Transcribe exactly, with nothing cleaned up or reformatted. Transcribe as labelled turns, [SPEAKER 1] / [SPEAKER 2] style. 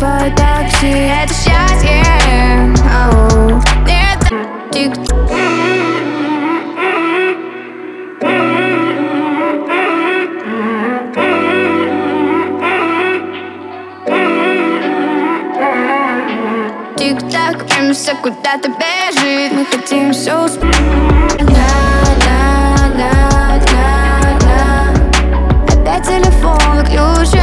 [SPEAKER 1] вызываю такси. Это счастье. Ау. Это тик. Тик-так, время все куда-то бежит. Мы хотим все успеть. Опять телефон выключен.